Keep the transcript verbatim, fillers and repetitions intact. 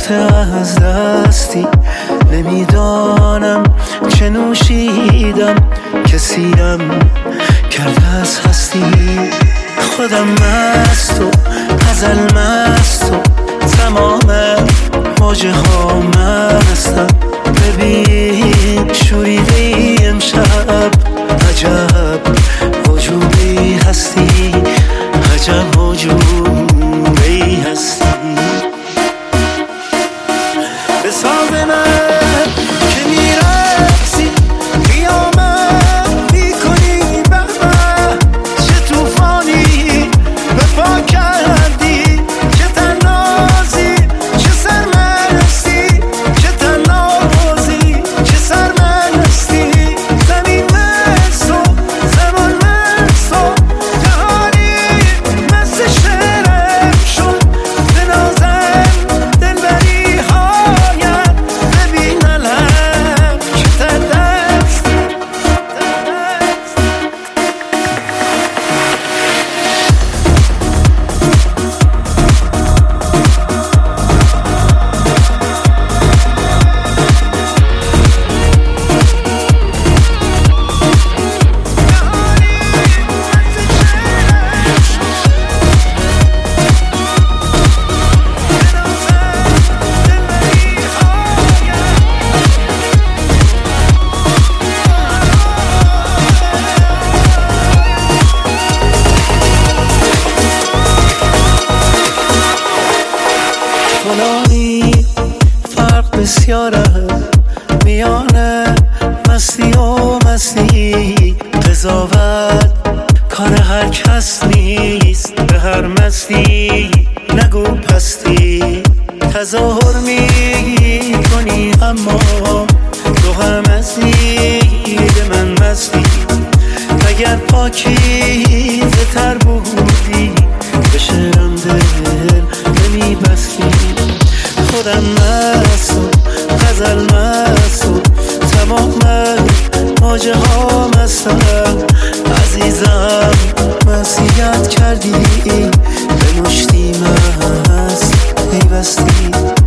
رفته از دستی، نمیدانم چه نوشیدم که سیرم کرده از هستی. خودم مست و غزل مست و تمام موجه ها مستم. ببین شوریده ای امشب، عجب وجودی هستی، عجب وجودی هستی. به ساز من که میرقصی قیامت میکنی، به من چه توفانی به پا کردی، چه تنازی چه سرمستی، چه تنازی چه سرمستی. زمین مست و زمان مست و جهانی مست شعرم شد. به نازم دلبری هایت ببین علم که تردست. فلانی فرق بسیاره میان مستی و مستی، قضاوت کار هر کس نیست، به هر مستی نگو پستی. تظاهر می کنی اما تو هم مستی، به من مستی. اگر پاکیزه تر بودی به شعرم دل نمی بستی. خودم مست و غزل مست و تمام موجه ها مستم. عزیزم مسیحیت کردی، به مشتی مست پیوستی.